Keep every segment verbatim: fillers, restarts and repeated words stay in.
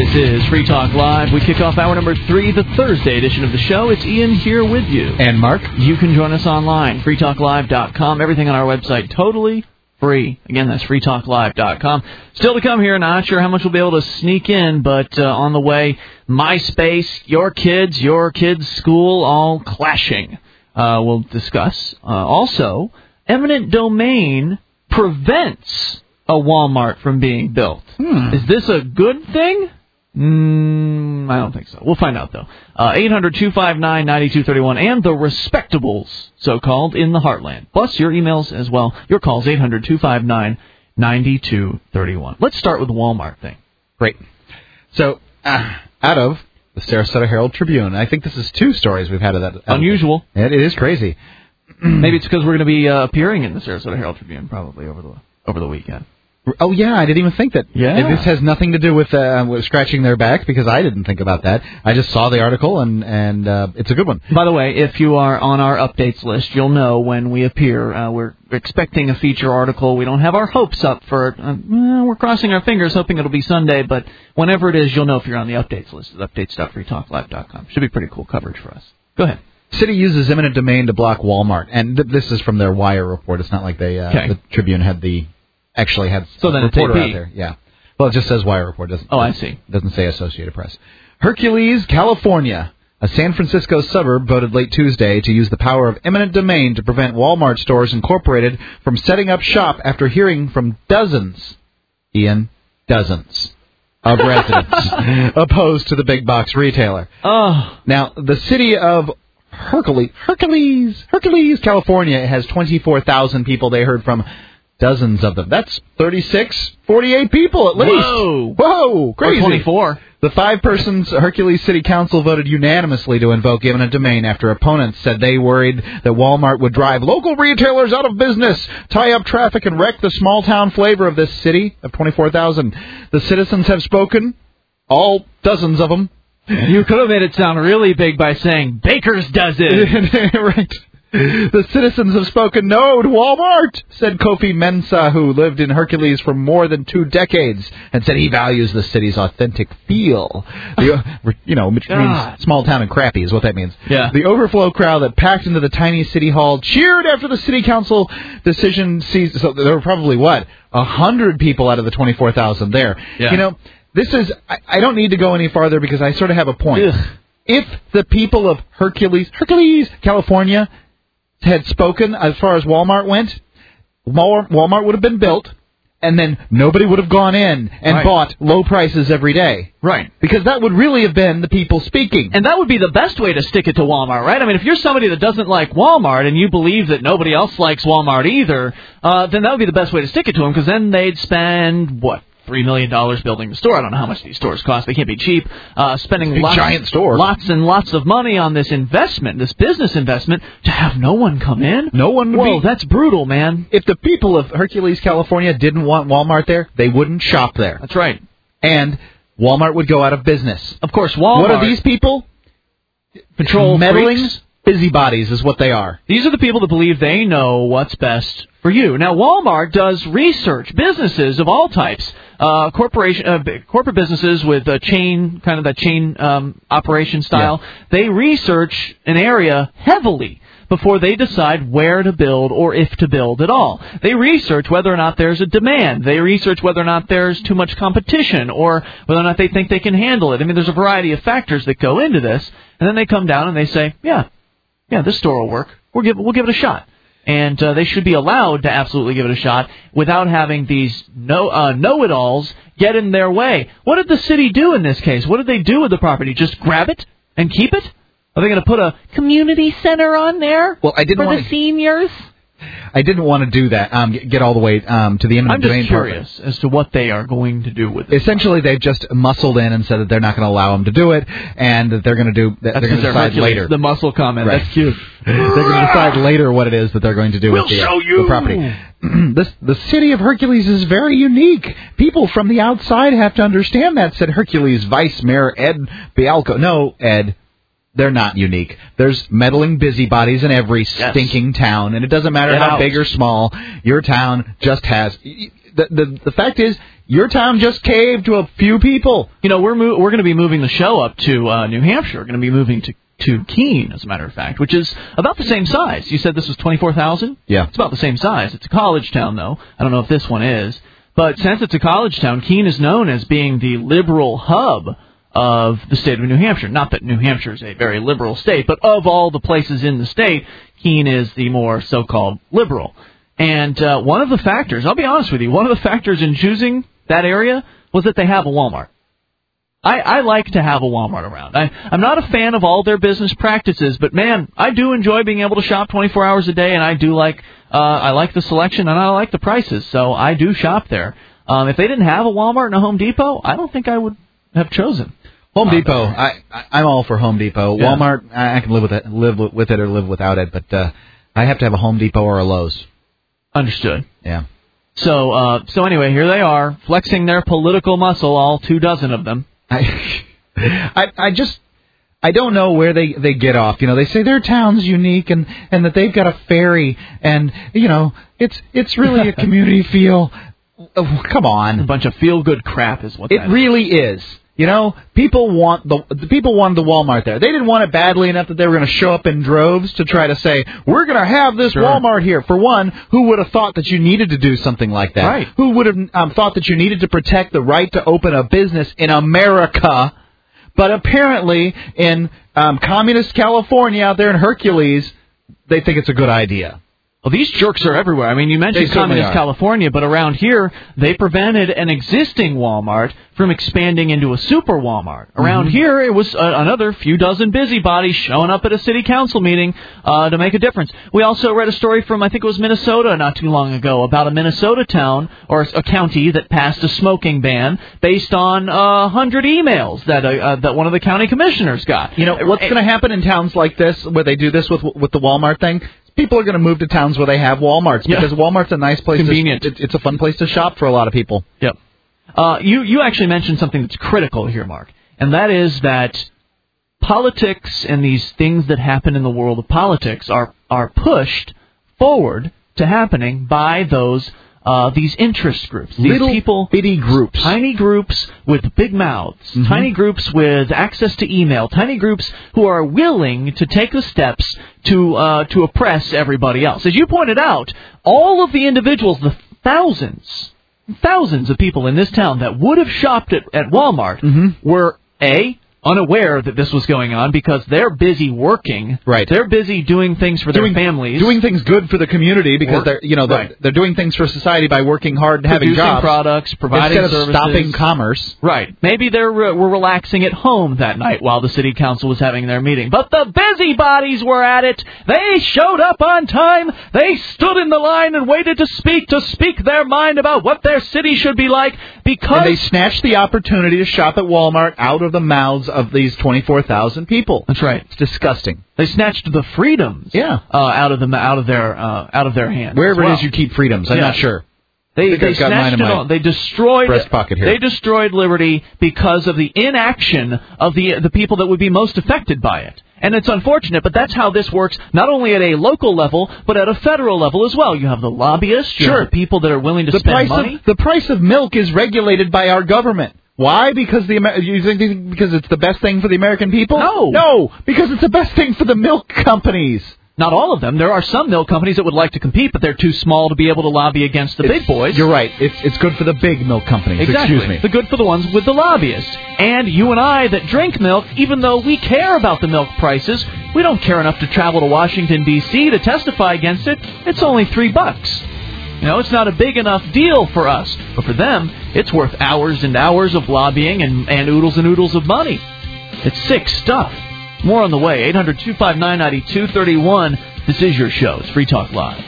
This is Free Talk Live. We kick off hour number three, the Thursday edition of the show. It's Ian here with you. And Mark. You can join us online, free talk live dot com. Everything on our website, totally free. Again, that's free talk live dot com. Still to come here, not sure how much we'll be able to sneak in, but uh, on the way, MySpace, your kids, your kids' school, all clashing. Uh, we'll discuss. Uh, also, eminent domain prevents a Walmart from being built. Hmm. Is this a good thing? Mm, I don't think so. We'll find out, though. Uh, eight hundred, two five nine, nine two three one and the Respectables, so-called, in the Heartland. Plus your emails as well. Your calls, eight hundred, two five nine, nine two three one. Let's start with the Walmart thing. Great. So, uh, out of the Sarasota Herald Tribune, I think this is two stories we've had of that. Unusual. It, it is crazy. Maybe it's because we're going to be uh, appearing in the Sarasota Herald Tribune probably over the over the weekend. Oh, yeah, I didn't even think that. Yeah. This has nothing to do with, uh, with scratching their back, because I didn't think about that. I just saw the article, and, and uh, it's a good one. By the way, if you are on our updates list, you'll know when we appear. Uh, we're expecting a feature article. We don't have our hopes up for it. Uh, well, we're crossing our fingers, hoping it'll be Sunday, but whenever it is, you'll know if you're on the updates list at updates dot free talk live dot com. Should be pretty cool coverage for us. Go ahead. City uses eminent domain to block Walmart, and th- this is from their Wire report. It's not like they uh, okay. the Tribune had the... Actually had so a then reporter it's A P. out there. Yeah. Well, it just says Wire Report. Doesn't, oh, I see. Doesn't say Associated Press. Hercules, California. A San Francisco suburb voted late Tuesday to use the power of eminent domain to prevent Walmart Stores Incorporated from setting up shop after hearing from dozens, Ian, dozens, of residents opposed to the big box retailer. Oh. Now, the city of Hercules, Hercules, Hercules, California has twenty-four thousand people they heard from. Dozens of them. That's thirty-six, forty-eight people at least. Whoa. Whoa, crazy. Or twenty-four. The five-person Hercules City Council voted unanimously to invoke eminent domain after opponents said they worried that Walmart would drive local retailers out of business, tie up traffic, and wreck the small-town flavor of this city of twenty-four thousand. The citizens have spoken, all dozens of them. You could have made it sound really big by saying Baker's dozen. Right. The citizens have spoken no to Walmart, said Kofi Mensah, who lived in Hercules for more than two decades, and said he values the city's authentic feel. The, you know, which God. means small town and crappy is what that means. Yeah. The overflow crowd that packed into the tiny city hall cheered after the city council decision seized. So there were probably, what, a hundred people out of the twenty-four thousand there. Yeah. You know, this is, I, I don't need to go any farther because I sort of have a point. Ugh. If the people of Hercules, Hercules, California, had spoken as far as Walmart went, Walmart would have been built, and then nobody would have gone in and right. bought low prices every day. Right. Because that would really have been the people speaking. And that would be the best way to stick it to Walmart, right? I mean, if you're somebody that doesn't like Walmart and you believe that nobody else likes Walmart either, uh, then that would be the best way to stick it to them, because then they'd spend, what, three million dollars building the store. I don't know how much these stores cost. They can't be cheap. Uh, spending Big lots, giant store. lots and lots of money on this investment, this business investment, to have no one come in? No one would Whoa, be... that's brutal, man. If the people of Hercules, California didn't want Walmart there, they wouldn't shop there. That's right. And Walmart would go out of business. Of course, Walmart... What are these people? Control meddling freaks? Busybodies is what they are. These are the people that believe they know what's best for you. Now, Walmart does research. Businesses of all types, uh, corporation, uh, corporate businesses with a chain, kind of that chain um, operation style, yeah. They research an area heavily before they decide where to build or if to build at all. They research whether or not there's a demand. They research whether or not there's too much competition or whether or not they think they can handle it. I mean, there's a variety of factors that go into this, and then they come down and they say, yeah, yeah, this store will work. We'll give, we'll give it a shot. And uh, they should be allowed to absolutely give it a shot without having these no, uh, know-it-alls get in their way. What did the city do in this case? What did they do with the property? Just grab it and keep it? Are they going to put a community center on there well, I didn't for want the seniors? I didn't want to do that, um, get all the way um, to the eminent domain part. I'm just curious as to what they are going to do with it. Essentially, they've just muscled in and said that they're not going to allow them to do it, and that they're going to do. That That's they're going to decide Hercules, later. The muscle comment. Right. That's cute. They're going to decide later what it is that they're going to do we'll with the, show uh, you. the property. This, the city of Hercules is very unique. People from the outside have to understand that, said Hercules Vice Mayor Ed Bialco. No, Ed. They're not unique. There's meddling busybodies in every yes. stinking town, and it doesn't matter Get how out. big or small, your town just has... The, the, the fact is, your town just caved to a few people. You know, we're mo- we're going to be moving the show up to uh, New Hampshire. We're going to be moving to, to Keene, as a matter of fact, which is about the same size. You said this was twenty-four thousand? Yeah. It's about the same size. It's a college town, though. I don't know if this one is. But since it's a college town, Keene is known as being the liberal hub of the state of New Hampshire. Not that New Hampshire is a very liberal state, but of all the places in the state, Keene is the more so-called liberal. And uh, one of the factors, I'll be honest with you, one of the factors in choosing that area was that they have a Walmart. I, I like to have a Walmart around. I, I'm not a fan of all their business practices, but, man, I do enjoy being able to shop twenty-four hours a day, and I do like uh, I like the selection, and I like the prices, so I do shop there. Um, if they didn't have a Walmart and a Home Depot, I don't think I would have chosen. Home uh, Depot, I, I, I'm all for Home Depot. Yeah. Walmart, I, I can live with it, live with it or live without it, but uh, I have to have a Home Depot or a Lowe's. Understood. Yeah. So, uh, so anyway, here they are, flexing their political muscle, all two dozen of them. I, I, I just, I don't know where they, they get off. You know, they say their town's unique and, and that they've got a ferry and, you know, it's it's really a community feel. Oh, come on. A bunch of feel-good crap is what it that is. really is. You know, people want the, the people wanted the Walmart there. They didn't want it badly enough that they were going to show up in droves to try to say, we're going to have this Sure. Walmart here. For one, who would have thought that you needed to do something like that? Right. Who would have um, thought that you needed to protect the right to open a business in America? But apparently, in um, communist California out there in Hercules, they think it's a good idea. Well, these jerks are everywhere. I mean, you mentioned They certainly communist are. California, but around here, they prevented an existing Walmart from expanding into a super Walmart. Around Mm-hmm. here, it was uh, another few dozen busybodies showing up at a city council meeting uh, to make a difference. We also read a story from, I think it was Minnesota not too long ago, about a Minnesota town or a county that passed a smoking ban based on a uh, hundred emails that uh, uh, that one of the county commissioners got. You know, what's going to happen in towns like this where they do this with with the Walmart thing? People are going to move to towns where they have Walmarts because Yeah. Walmart's a nice place. Convenient. To, it, it's a fun place to shop for a lot of people. Yep. Uh, you, you actually mentioned something that's critical here, Mark, and that is that politics and these things that happen in the world of politics are, are pushed forward to happening by those uh, these interest groups. These Little people, bitty groups. tiny groups with big mouths, Mm-hmm. tiny groups with access to email, tiny groups who are willing to take the steps to uh, to oppress everybody else. As you pointed out, all of the individuals, the thousands, thousands of people in this town that would have shopped at, at Walmart Mm-hmm. were, A, unaware that this was going on because they're busy working. Right. They're busy doing things for doing their families. doing things good for the community because Work. they're you know they're, Right. they're doing things for society by working hard and having producing jobs products, providing instead of services. stopping commerce. Right. Maybe they uh, were relaxing at home that night while the city council was having their meeting. But the busybodies were at it. They showed up on time. They stood in the line and waited to speak, to speak their mind about what their city should be like because... And they snatched the opportunity to shop at Walmart out of the mouths of these twenty-four thousand people. That's right. It's disgusting. They snatched the freedoms Yeah. uh, out of them out of their uh, out of their hands. Wherever as well. it is you keep freedoms, I'm Yeah. not sure. They, think they I've got mine snatched in it my all. They destroyed breast pocket here. They destroyed liberty because of the inaction of the the people that would be most affected by it. And it's unfortunate, but that's how this works, not only at a local level, but at a federal level as well. You have the lobbyists, you Sure. have the people that are willing to The spend price money. of the price of milk is regulated by our government. Why? Because the Amer- you think because it's the best thing for the American people? No. No, because it's the best thing for the milk companies. Not all of them. There are some milk companies that would like to compete, but they're too small to be able to lobby against the big boys. You're right. It's it's good for the big milk companies. Exactly. Excuse me. The good for the ones with the lobbyists. And you and I that drink milk, even though we care about the milk prices, we don't care enough to travel to Washington, D C to testify against it. It's only three bucks. You know, it's not a big enough deal for us. But for them, it's worth hours and hours of lobbying and, and oodles and oodles of money. It's sick stuff. More on the way. eight hundred, two five nine, nine two three one. This is your show. It's Free Talk Live.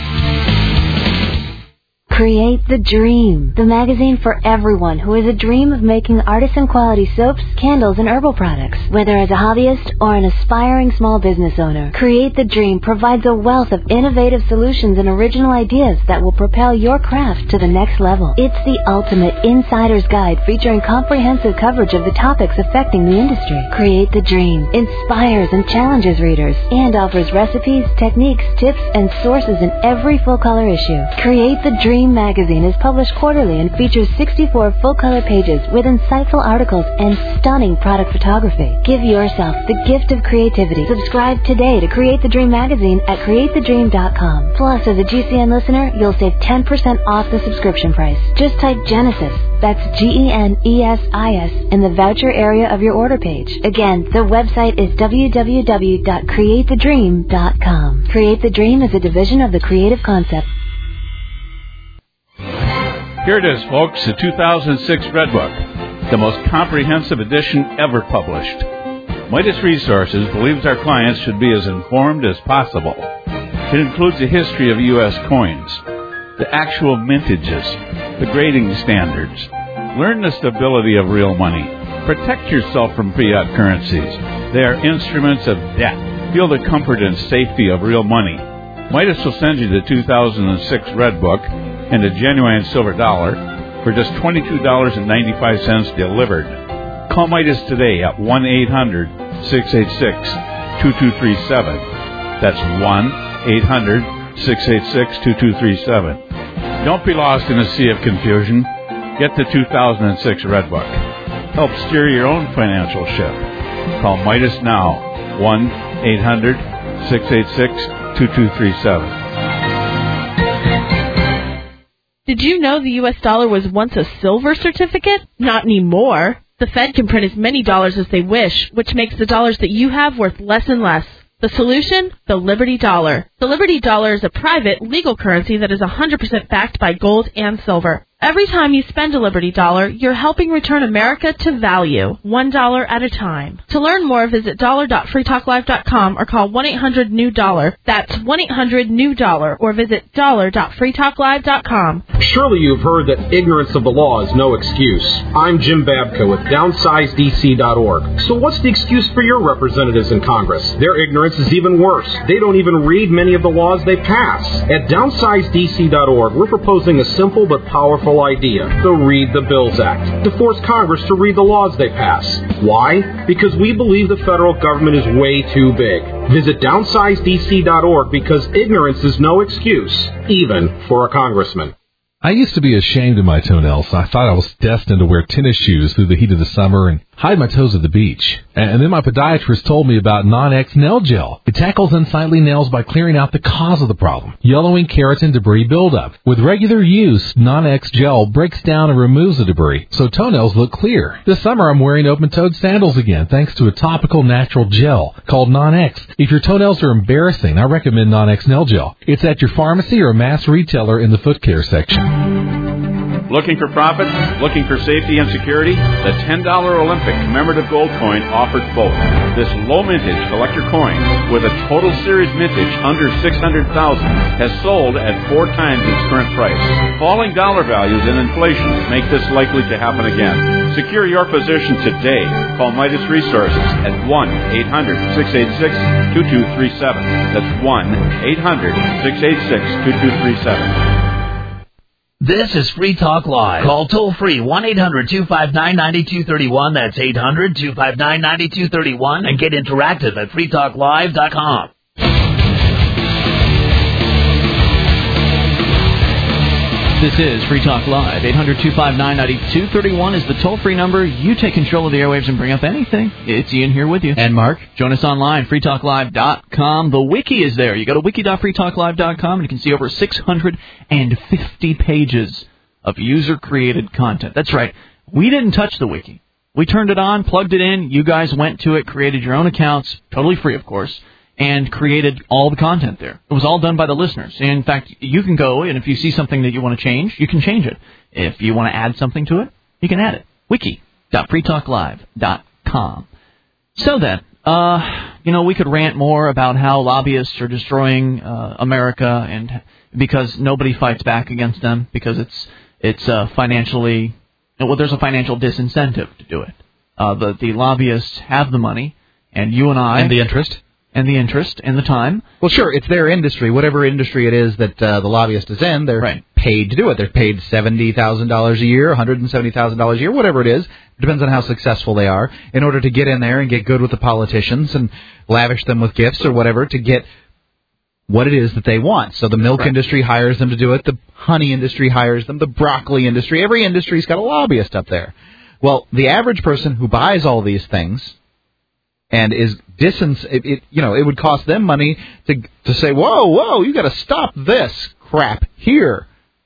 Create the Dream, the magazine for everyone who has a dream of making artisan-quality soaps, candles, and herbal products. Whether as a hobbyist or an aspiring small business owner, Create the Dream provides a wealth of innovative solutions and original ideas that will propel your craft to the next level. It's the ultimate insider's guide featuring comprehensive coverage of the topics affecting the industry. Create the Dream inspires and challenges readers and offers recipes, techniques, tips, and sources in every full-color issue. Create the Dream Dream magazine is published quarterly and features sixty-four full-color pages with insightful articles and stunning product photography. Give yourself the gift of creativity. Subscribe today to Create the Dream magazine at create the dream dot com. Plus, as a G C N listener, you'll save ten percent off the subscription price. Just type Genesis, that's G E N E S I S, in the voucher area of your order page. Again, the website is w w w dot create the dream dot com. Create the Dream is a division of the Creative Concept. Here it is, folks, the two thousand six Red Book, the most comprehensive edition ever published. Midas Resources believes our clients should be as informed as possible. It includes a history of U S coins, the actual mintages, the grading standards. Learn the stability of real money. Protect yourself from fiat currencies. They are instruments of debt. Feel the comfort and safety of real money. Midas will send you the two thousand six Red Book and a genuine silver dollar for just twenty-two dollars and ninety-five cents delivered. Call Midas today at one eight hundred six eight six two two three seven. That's one eight hundred six eight six two two three seven. Don't be lost in a sea of confusion. Get the two thousand six Red Book. Help steer your own financial ship. Call Midas now, one eight hundred six eight six two two three seven. Did you know the U S dollar was once a silver certificate? Not anymore. The Fed can print as many dollars as they wish, which makes the dollars that you have worth less and less. The solution? The Liberty Dollar. The Liberty Dollar is a private, legal currency that is one hundred percent backed by gold and silver. Every time you spend a Liberty Dollar, you're helping return America to value, one dollar at a time. To learn more, visit dollar dot free talk live dot com or call one eight hundred new dollar. That's one eight hundred new dollar, or visit dollar dot free talk live dot com. Surely you've heard that ignorance of the law is no excuse. I'm Jim Babka with downsize d c dot org. So what's the excuse for your representatives in Congress? Their ignorance is even worse. They don't even read many of the laws they pass. At downsize d c dot org, we're proposing a simple but powerful idea, the Read the Bills Act, to force Congress to read the laws they pass. Why? Because we believe the federal government is way too big. Visit downsize d c dot org because ignorance is no excuse, even for a congressman. I used to be ashamed of my toenails. I thought I was destined to wear tennis shoes through the heat of the summer and hide my toes at the beach. And then my podiatrist told me about Non-X Nail Gel. It tackles unsightly nails by clearing out the cause of the problem, yellowing keratin debris buildup. With regular use, Non-X Gel breaks down and removes the debris, so toenails look clear. This summer I'm wearing open-toed sandals again, thanks to a topical natural gel called Non-X. If your toenails are embarrassing, I recommend Non-X Nail Gel. It's at your pharmacy or mass retailer in the foot care section. Looking for profit? Looking for safety and security? The ten dollar Olympic commemorative gold coin offers both. This low mintage collector coin with a total series mintage under six hundred thousand dollars has sold at four times its current price. Falling dollar values and inflation make this likely to happen again. Secure your position today. Call Midas Resources at one eight hundred six eight six two two three seven. That's one eight hundred six eight six two two three seven. This is Free Talk Live. Call toll-free one eight hundred two five nine nine two three one. That's eight hundred two five nine nine two three one. And get interactive at free talk live dot com. This is Free Talk Live. eight hundred two five nine nine two three one is the toll-free number. You take control of the airwaves and bring up anything. It's Ian here with you. And Mark. Join us online, free talk live dot com. The wiki is there. You go to wiki dot free talk live dot com and you can see over six hundred fifty pages of user-created content. That's right. We didn't touch the wiki. We turned it on, plugged it in. You guys went to it, created your own accounts, totally free, of course, and created all the content there. It was all done by the listeners. In fact, you can go, and if you see something that you want to change, you can change it. If you want to add something to it, you can add it. wiki dot free talk live dot com. So then, uh, you know, we could rant more about how lobbyists are destroying uh, America, and because nobody fights back against them, because it's it's uh, financially, well, there's a financial disincentive to do it. Uh, the, the lobbyists have the money, and you and I... And the interest. And the interest and the time. Well, sure, it's their industry. Whatever industry it is that uh, the lobbyist is in, they're right. paid to do it. They're paid seventy thousand dollars a year, one hundred seventy thousand dollars a year, whatever it is. It depends on how successful they are, in order to get in there and get good with the politicians and lavish them with gifts or whatever to get what it is that they want. So the milk right. industry hires them to do it. The honey industry hires them. The broccoli industry. Every industry's got a lobbyist up there. Well, the average person who buys all these things and is distance, it, it, you know, it would cost them money to to say, whoa, whoa, you got to stop this crap here.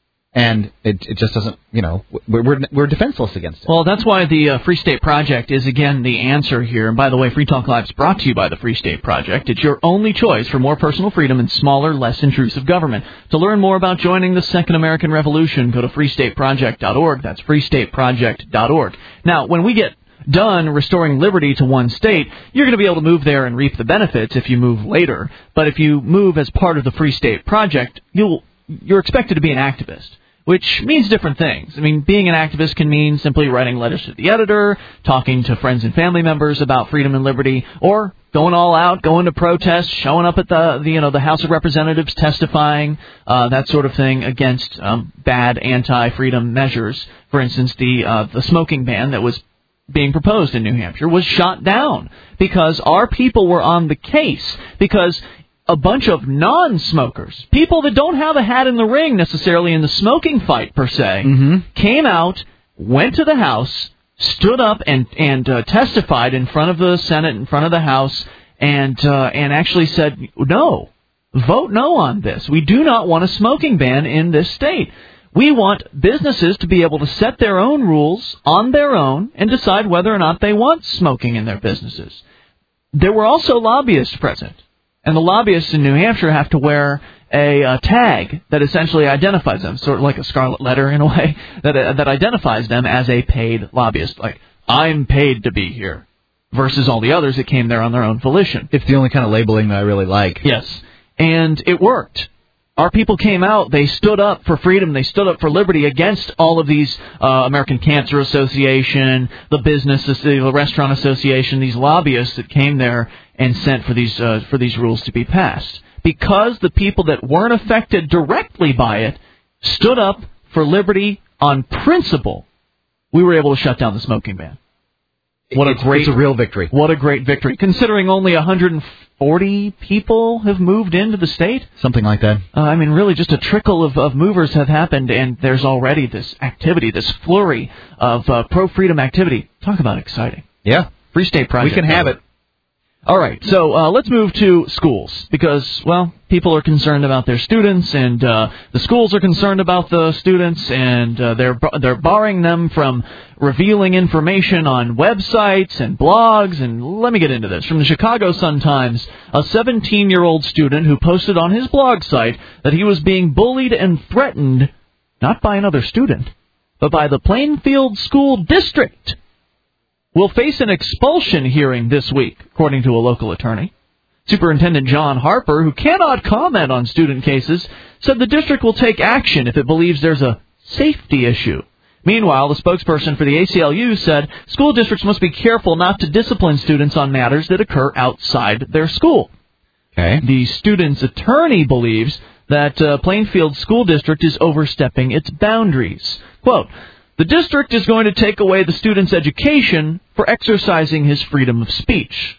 And it, it just doesn't, you know, we're, we're we're defenseless against it. Well, that's why the uh, Free State Project is, again, the answer here. And by the way, Free Talk Live is brought to you by the Free State Project. It's your only choice for more personal freedom and smaller, less intrusive government. To learn more about joining the Second American Revolution, go to free state project dot org. That's free state project dot org. Now, when we get done restoring liberty to one state, you're going to be able to move there and reap the benefits if you move later. But if you move as part of the Free State Project, you'll you're expected to be an activist, which means different things. I mean, being an activist can mean simply writing letters to the editor, talking to friends and family members about freedom and liberty, or going all out, going to protest, showing up at the, the you know the House of Representatives, testifying, uh, that sort of thing against um, bad anti-freedom measures. For instance, the uh, the smoking ban that was being proposed in New Hampshire was shot down because our people were on the case, because a bunch of non-smokers, people that don't have a hat in the ring necessarily in the smoking fight per se, mm-hmm. came out, went to the House, stood up and and uh, testified in front of the Senate, in front of the House, and uh, and actually said, no, vote no on this. We do not want a smoking ban in this state. We want businesses to be able to set their own rules on their own and decide whether or not they want smoking in their businesses. There were also lobbyists present. And the lobbyists in New Hampshire have to wear a uh, tag that essentially identifies them, sort of like a scarlet letter in a way, that uh, that identifies them as a paid lobbyist. Like, I'm paid to be here, versus all the others that came there on their own volition. It's the only kind of labeling that I really like. Yes. And it worked. Our people came out, they stood up for freedom, they stood up for liberty against all of these uh, American Cancer Association, the Business, the Restaurant Association, these lobbyists that came there and sent for these uh, for these rules to be passed. Because the people that weren't affected directly by it stood up for liberty on principle, we were able to shut down the smoking ban. What it's, a great, it's a real victory. What a great victory. Considering only one hundred forty people have moved into the state. Something like that. Uh, I mean, really just a trickle of, of movers have happened, and there's already this activity, this flurry of uh, pro-freedom activity. Talk about exciting. Yeah. Free State Project. We can have it. All right, so uh, let's move to schools because, well, people are concerned about their students, and uh, the schools are concerned about the students, and uh, they're they're barring them from revealing information on websites and blogs. And let me get into this. From the Chicago Sun-Times, a seventeen-year-old student who posted on his blog site that he was being bullied and threatened, not by another student, but by the Plainfield School District, will face an expulsion hearing this week, according to a local attorney. Superintendent John Harper, who cannot comment on student cases, said the district will take action if it believes there's a safety issue. Meanwhile, the spokesperson for the A C L U said school districts must be careful not to discipline students on matters that occur outside their school. Okay. The student's attorney believes that uh, Plainfield School District is overstepping its boundaries. Quote, the district is going to take away the student's education for exercising his freedom of speech.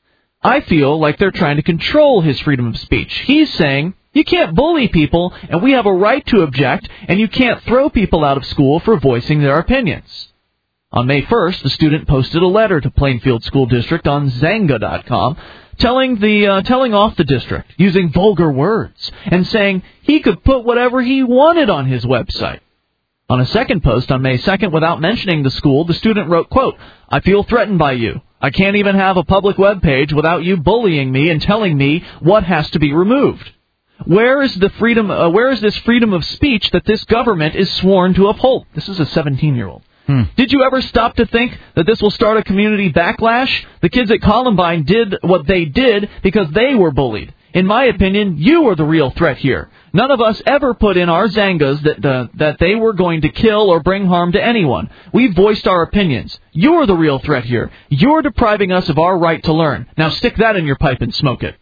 I feel like they're trying to control his freedom of speech. He's saying, you can't bully people, and we have a right to object, and you can't throw people out of school for voicing their opinions. On May first, the student posted a letter to Plainfield School District on Xanga dot com, telling the uh, telling off the district, using vulgar words, and saying he could put whatever he wanted on his website. On a second post on May second, without mentioning the school, the student wrote, quote, I feel threatened by you. I can't even have a public web page without you bullying me and telling me what has to be removed. Where is the freedom? Uh, where is this freedom of speech that this government is sworn to uphold? This is a seventeen-year-old. Hmm. Did you ever stop to think that this will start a community backlash? The kids at Columbine did what they did because they were bullied. In my opinion, you are the real threat here. None of us ever put in our Zangas that uh, that they were going to kill or bring harm to anyone. We voiced our opinions. You're the real threat here. You're depriving us of our right to learn. Now stick that in your pipe and smoke it.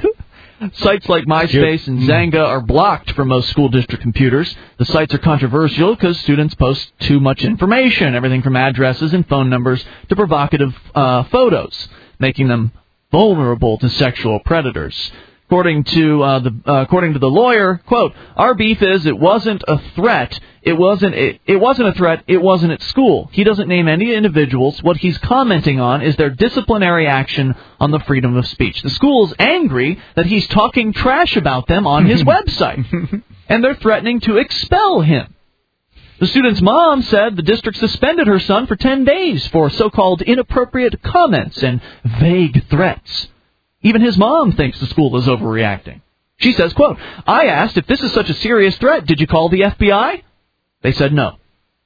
Sites like MySpace and Xanga are blocked from most school district computers. The sites are controversial because students post too much information, everything from addresses and phone numbers to provocative uh, photos, making them vulnerable to sexual predators. According to uh, the uh, according to the lawyer, quote, our beef is it wasn't a threat. It wasn't it, it wasn't a threat. It wasn't at school. He doesn't name any individuals. What he's commenting on is their disciplinary action on the freedom of speech. The school's angry that he's talking trash about them on his website, and they're threatening to expel him. The student's mom said the district suspended her son for ten days for so-called inappropriate comments and vague threats. Even his mom thinks the school is overreacting. She says, quote, I asked if this is such a serious threat, did you call the F B I? They said no.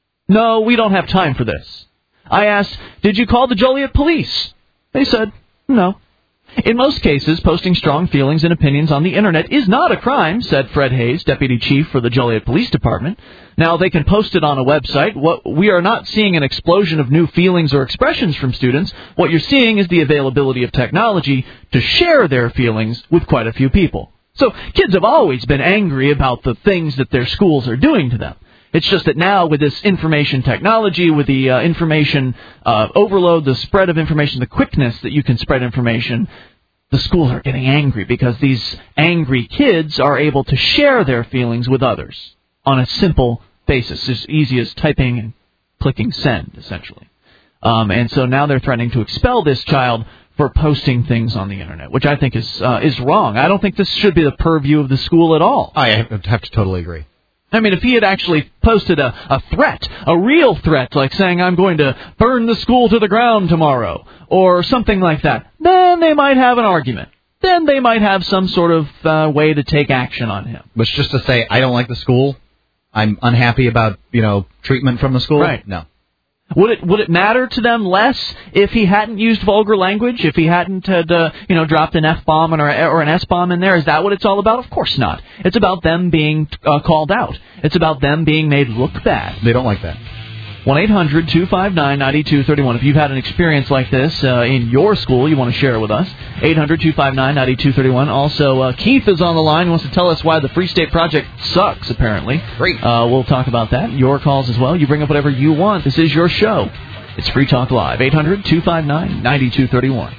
No, we don't have time for this. I asked, did you call the Joliet police? They said no. In most cases, posting strong feelings and opinions on the Internet is not a crime, said Fred Hayes, deputy chief for the Joliet Police Department. Now, they can post it on a website. What we are not seeing an explosion of new feelings or expressions from students. What you're seeing is the availability of technology to share their feelings with quite a few people. So kids have always been angry about the things that their schools are doing to them. It's just that now with this information technology, with the uh, information uh, overload, the spread of information, the quickness that you can spread information, the schools are getting angry because these angry kids are able to share their feelings with others on a simple basis, as easy as typing and clicking send, essentially. Um, and so now they're threatening to expel this child for posting things on the Internet, which I think is uh, is wrong. I don't think this should be the purview of the school at all. I have to totally agree. I mean, if he had actually posted a, a threat, a real threat, like saying, I'm going to burn the school to the ground tomorrow, or something like that, then they might have an argument. Then they might have some sort of uh, way to take action on him. But just to say, I don't like the school, I'm unhappy about, you know, treatment from the school? Right. No. Would it would it matter to them less if he hadn't used vulgar language, if he hadn't had, uh, you know, dropped an F-bomb or, or an S-bomb in there? Is that what it's all about? Of course not. It's about them being uh, called out. It's about them being made look bad. They don't like that. one eight hundred two five nine nine two three one. If you've had an experience like this uh, in your school, you want to share it with us. eight hundred two five nine nine two three one. Also, uh, Keith is on the line. He wants to tell us why the Free State Project sucks, apparently. Great. Uh, we'll talk about that. Your calls as well. You bring up whatever you want. This is your show. It's Free Talk Live. eight hundred two five nine nine two three one.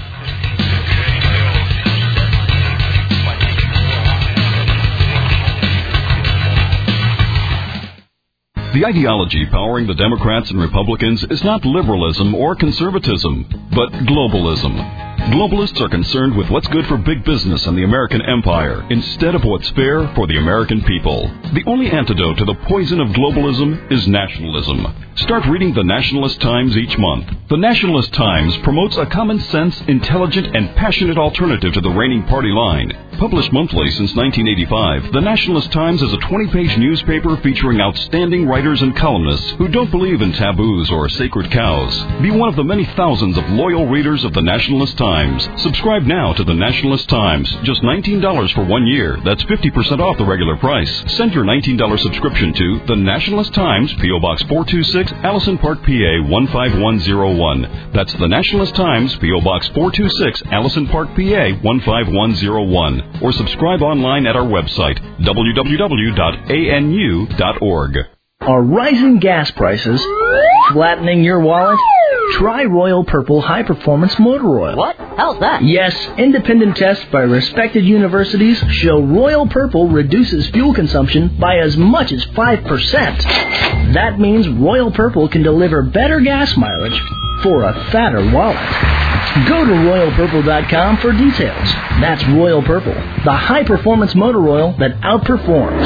The ideology powering the Democrats and Republicans is not liberalism or conservatism, but globalism. Globalists are concerned with what's good for big business and the American empire, instead of what's fair for the American people. The only antidote to the poison of globalism is nationalism. Start reading the Nationalist Times each month. The Nationalist Times promotes a common-sense, intelligent, and passionate alternative to the reigning party line. Published monthly since nineteen eighty-five, the Nationalist Times is a twenty-page newspaper featuring outstanding writers and columnists who don't believe in taboos or sacred cows. Be one of the many thousands of loyal readers of the Nationalist Times. Subscribe now to the Nationalist Times. Just nineteen dollars for one year. That's fifty percent off the regular price. Send your nineteen dollars subscription to the Nationalist Times, P O Box four two six, Allison Park, P A one five one zero one. That's the Nationalist Times, P O Box four two six, Allison Park, P A one five one zero one. Or subscribe online at our website, w w w dot a n u dot org. Are rising gas prices flattening your wallet? Try Royal Purple High Performance Motor Oil. What? How's that? Yes, independent tests by respected universities show Royal Purple reduces fuel consumption by as much as five percent. That means Royal Purple can deliver better gas mileage for a fatter wallet. Go to royal purple dot com for details. That's Royal Purple, the high-performance motor oil that outperforms.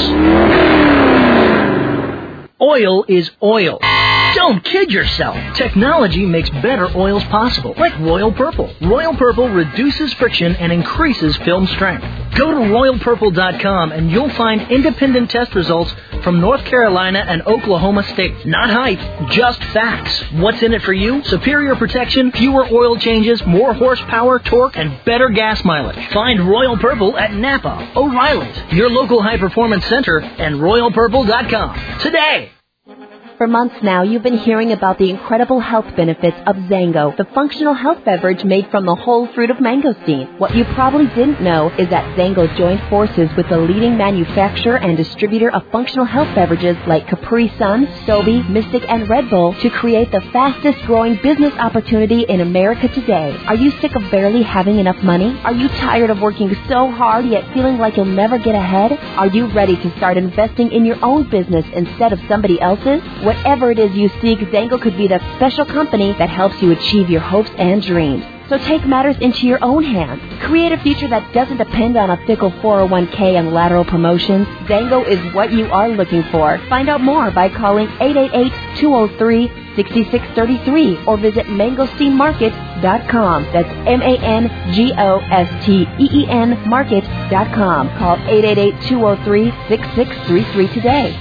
Oil is oil. Don't kid yourself. Technology makes better oils possible, like Royal Purple. Royal Purple reduces friction and increases film strength. Go to royal purple dot com and you'll find independent test results from North Carolina and Oklahoma states. Not hype, just facts. What's in it for you? Superior protection, fewer oil changes, more horsepower, torque, and better gas mileage. Find Royal Purple at Napa, O'Reilly's, your local high-performance center, and royal purple dot com today. For months now, you've been hearing about the incredible health benefits of Zango, the functional health beverage made from the whole fruit of mangosteen. What you probably didn't know is that Zango joined forces with the leading manufacturer and distributor of functional health beverages like Capri Sun, Sobe, Mystic, and Red Bull to create the fastest growing business opportunity in America today. Are you sick of barely having enough money? Are you tired of working so hard yet feeling like you'll never get ahead? Are you ready to start investing in your own business instead of somebody else's? Whatever it is you seek, Zango could be the special company that helps you achieve your hopes and dreams. So take matters into your own hands. Create a future that doesn't depend on a fickle four oh one k and lateral promotions. Zango is what you are looking for. Find out more by calling eight eight eight, two oh three, six six three three or visit mangosteen market dot com. That's M A N G O S T E E N market dot com. Call eight eight eight, two oh three, six six three three today.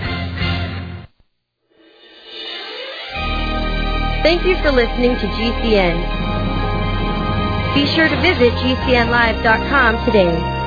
Thank you for listening to G C N. Be sure to visit G C N live dot com today.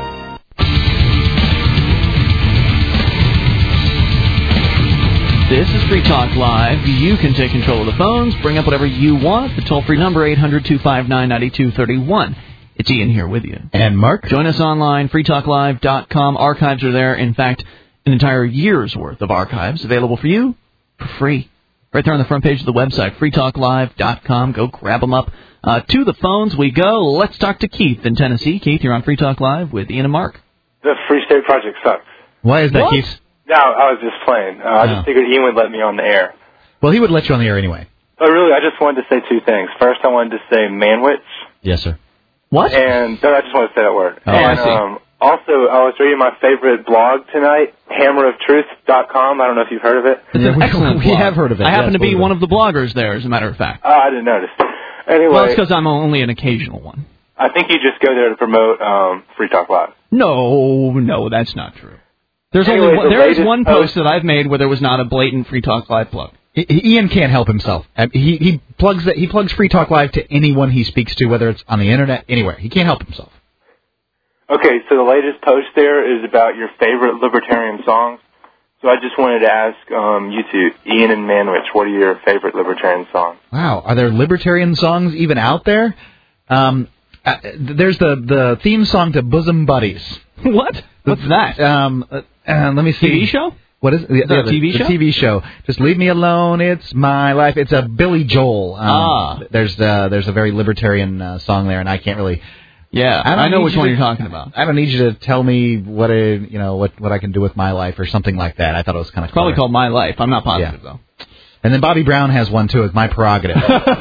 This is Free Talk Live. You can take control of the phones, bring up whatever you want. The toll-free number, eight hundred, two five nine, nine two three one. It's Ian here with you. And Mark. Join us online, free talk live dot com. Archives are there. In fact, an entire year's worth of archives available for you for free. Right there on the front page of the website, free talk live dot com. Go grab them up. Uh, to the phones we go. Let's talk to Keith in Tennessee. Keith, you're on Free Talk Live with Ian and Mark. The Free State Project sucks. Why is that, what? Keith? No, I was just playing. Uh, I just figured Ian would let me on the air. Well, he would let you on the air anyway. But really, I just wanted to say two things. First, I wanted to say manwich. Yes, sir. What? And no, I just wanted to say that word. Oh, and, I see. Um, also, I was reading my favorite blog tonight, hammer of truth dot com. I don't know if you've heard of it. It's an excellent We blog. have heard of it. I happen yes, to be believe one it. of the bloggers there, as a matter of fact. Oh, I didn't notice. Anyway. Well, it's because I'm only an occasional one. I think you just go there to promote um, Free Talk Live. No, no, that's not true. There's Anyway, only one, the there is latest one post post- that I've made where there was not a blatant Free Talk Live plug. I- Ian can't help himself. Uh, He he plugs that he plugs Free Talk Live to anyone he speaks to, whether it's on the internet, anywhere. He can't help himself. Okay, so the latest post there is about your favorite libertarian songs. So I just wanted to ask um, you two, Ian and Manwich, what are your favorite libertarian songs? Wow, are there libertarian songs even out there? Um, uh, there's the the theme song to Bosom Buddies. What? What's that? Um, uh, uh, let me see. T V show? What is it? Is that Yeah, a T V the, show? The T V show. Just leave me alone. It's my life. It's a Billy Joel. Um, Ah. There's uh, there's a very libertarian uh, song there, and I can't really. Yeah, I, don't I know need which you one to- you're talking about. I don't need you to tell me what a, you know what what I can do with my life or something like that. I thought it was kind of It's probably called My Life. I'm not positive, Yeah. though. And then Bobby Brown has one too. It's My Prerogative.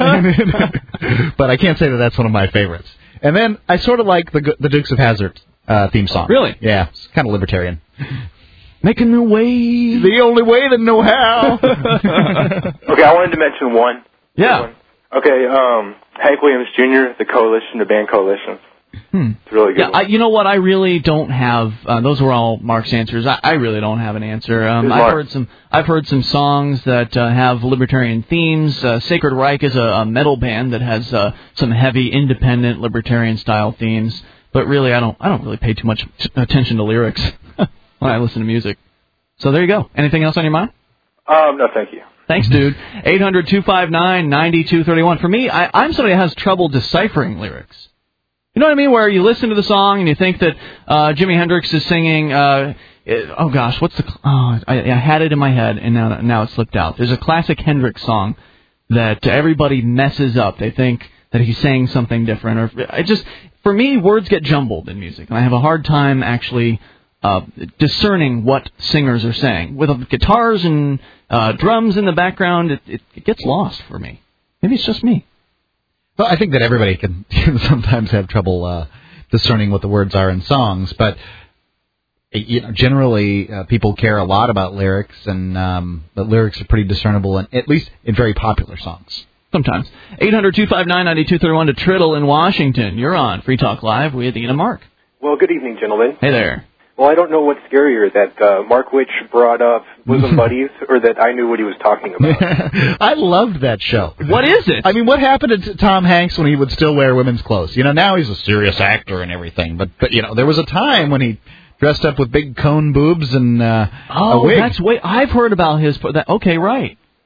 But I can't say that that's one of my favorites. And then I sort of like the the Dukes of Hazzard uh, theme song. Really? Yeah, it's kind of libertarian. Making the way. The only way to know how. Okay, I wanted to mention one. Yeah. One. Okay, um, Hank Williams Junior, The Coalition, the band Coalition. Hmm. It's a really good Yeah, one. I, you know what? I really don't have. Uh, those were all Mark's answers. I, I really don't have an answer. Um, Who's I've Mark? heard some. I've heard some songs that uh, have libertarian themes. Uh, Sacred Reich is a, a metal band that has uh, some heavy, independent, libertarian style themes. But really, I don't. I don't really pay too much t- attention to lyrics when I listen to music. So there you go. Anything else on your mind? Um, no, thank you. Thanks, dude. eight hundred, two five nine, nine two three one. For me, I, I'm somebody that has trouble deciphering lyrics. You know what I mean? Where you listen to the song and you think that uh, Jimi Hendrix is singing, uh, it, oh gosh, what's the, oh, I, I had it in my head and now now it slipped out. There's a classic Hendrix song that everybody messes up. They think that he's saying something different. Or I just, for me, words get jumbled in music. And I have a hard time actually uh, discerning what singers are saying. With guitars and uh, drums in the background, it, it, it gets lost for me. Maybe it's just me. Well, I think that everybody can sometimes have trouble uh, discerning what the words are in songs, but you know, generally uh, people care a lot about lyrics, and um, the lyrics are pretty discernible, in, at least in very popular songs. Sometimes. eight hundred, two five nine, nine two three one to Triddle in Washington. You're on Free Talk Live with Ian and Mark. Well, good evening, gentlemen. Hey there. Well, I don't know what's scarier, that uh, Mark Witch brought up Bosom Buddies, or that I knew what he was talking about. I loved that show. What is it? I mean, what happened to Tom Hanks when he would still wear women's clothes? You know, now he's a serious actor and everything, but, but you know, there was a time when he dressed up with big cone boobs and uh, oh, a wig. that's way. I've heard about his. That, okay, right.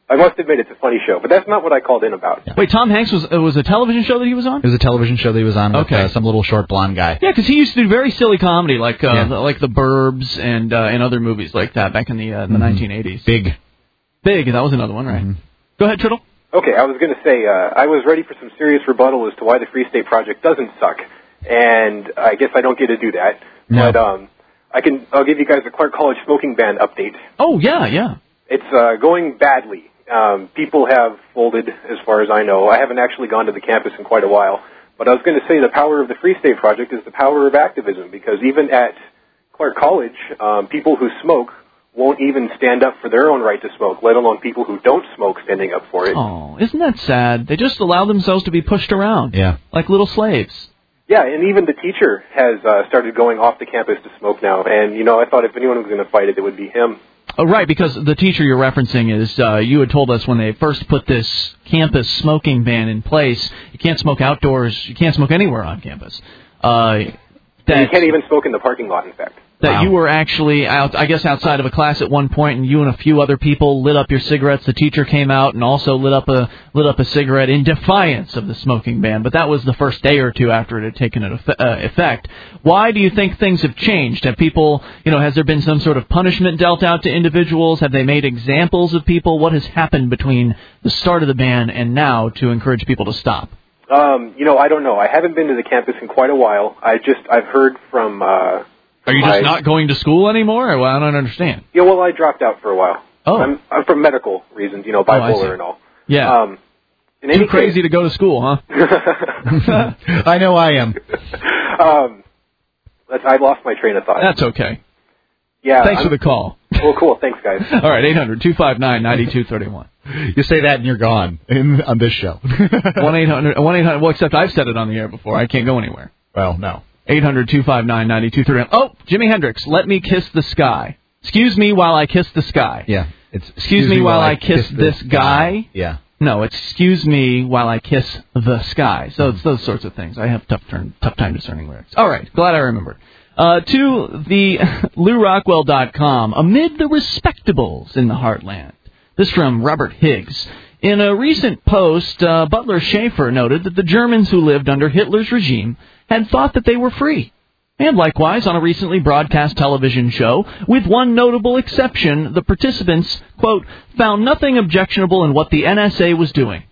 I must admit it's a funny show, but that's not what I called in about. Wait, Tom Hanks was it was a television show that he was on? It was a television show that he was on with Okay. uh, some little short blonde guy. Yeah, because he used to do very silly comedy, like uh, Yeah. the, like The Burbs and uh, and other movies like that back in the uh, the Mhm. nineteen eighties. Big. Big, that was another one, right? Mm-hmm. Go ahead, Triddle. Okay, I was going to say, uh, I was ready for some serious rebuttal as to why the Free State Project doesn't suck, and I guess I don't get to do that. No. But um, I can, I'll give you guys a Clark College smoking ban update. Oh, yeah, yeah. It's uh, going badly. Um, people have folded, as far as I know. I haven't actually gone to the campus in quite a while. But I was going to say the power of the Free State Project is the power of activism, because even at Clark College, um, people who smoke won't even stand up for their own right to smoke, let alone people who don't smoke standing up for it. Oh, isn't that sad? They just allow themselves to be pushed around. Yeah. Like little slaves. Yeah, and even the teacher has uh, started going off the campus to smoke now. And, you know, I thought if anyone was going to fight it, it would be him. Oh, right, because the teacher you're referencing is, uh, you had told us when they first put this campus smoking ban in place, you can't smoke outdoors, you can't smoke anywhere on campus. Uh, that, And you can't even smoke in the parking lot, in fact. that Wow. you were actually out, I guess, outside of a class at one point, and you and a few other people lit up your cigarettes. The teacher came out and also lit up a lit up a cigarette in defiance of the smoking ban. But that was the first day or two after it had taken uh, effect. Why do you think things have changed? Have people, you know, has there been some sort of punishment dealt out to individuals? Have they made examples of people? What has happened between the start of the ban and now to encourage people to stop? Um, you know, I don't know. I haven't been to the campus in quite a while. I just, I've heard from... Uh, Are you my, just not going to school anymore? Well, I don't understand. Yeah, well, I dropped out for a while. Oh. I'm, I'm from medical reasons, you know, Oh, I see. bipolar and all. Yeah. Um, in Too any crazy case, to go to school, huh? I know I am. um, that's, I lost my train of thought. That's okay. Yeah. Thanks I'm, for the call. Well, cool. Thanks, guys. All right, eight hundred two five nine nine two three one. You say that and you're gone in, on this show. one eight hundred one eight hundred Well, except I've said it on the air before. I can't go anywhere. Well, no. eight hundred two five nine nine two three one. Oh, Jimi Hendrix, Let Me Kiss the Sky. Excuse me while I kiss the sky. Yeah. It's Excuse me while I kiss this guy. Yeah. No, it's excuse me while I kiss the sky. So it's those sorts of things. I have tough turn, tough time discerning lyrics. All right, glad I remembered. Uh, to the Lou Rockwell dot com, amid the respectables in the heartland. This from Robert Higgs. In a recent post, uh, Butler Schaefer noted that the Germans who lived under Hitler's regime had thought that they were free. And likewise, on a recently broadcast television show, with one notable exception, the participants, quote, found nothing objectionable in what the N S A was doing.